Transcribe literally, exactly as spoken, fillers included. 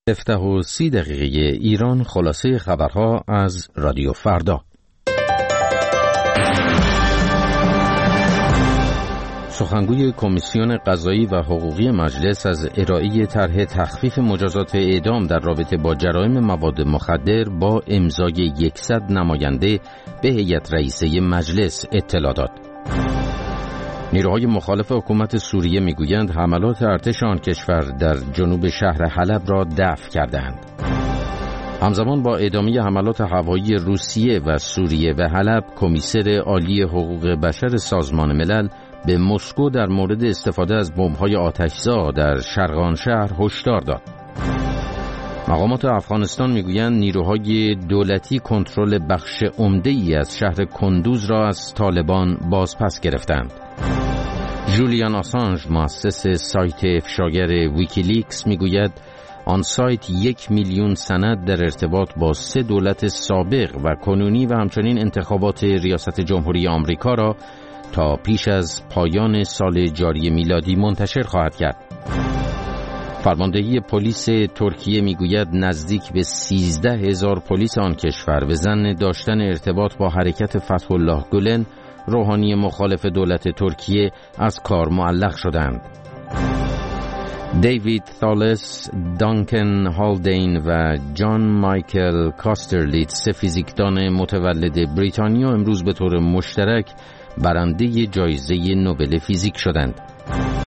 هفده و سی دقیقه ایران، خلاصه خبرها از رادیو فردا. سخنگوی کمیسیون قضایی و حقوقی مجلس از ارائه طرح تخفیف مجازات اعدام در رابطه با جرایم مواد مخدر با امضای صد نماینده به هیئت رئیسه مجلس اطلاع داد. نیروهای مخالف حکومت سوریه میگویند حملات ارتش آن کشور در جنوب شهر حلب را دفع کردند. همزمان با ادامه حملات هوایی روسیه و سوریه و حلب، کمیسر عالی حقوق بشر سازمان ملل به مسکو در مورد استفاده از بمب‌های آتش‌زا در شرق آن شهر هشدار داد. مقامات افغانستان میگویند نیروهای دولتی کنترل بخش عمده‌ای از شهر کندوز را از طالبان بازپس گرفتند. جولیان آسانژ، مؤسس سایت افشاگر ویکیلیکس، میگوید آن سایت یک میلیون سند در ارتباط با سه دولت سابق و کنونی و همچنین انتخابات ریاست جمهوری آمریکا را تا پیش از پایان سال جاری میلادی منتشر خواهد کرد. فرماندهی پلیس ترکیه میگوید نزدیک به سیزده هزار پلیس آن کشور به ظن داشتن ارتباط با حرکت فتح الله گولن، روحانی مخالف دولت ترکیه، از کار معلق شدند. دیوید تالس، دانکن هالدین و جان مایکل کاسترلیت، سه فیزیکدان متولد بریتانیا، امروز به طور مشترک برنده جایزه نوبل فیزیک شدند.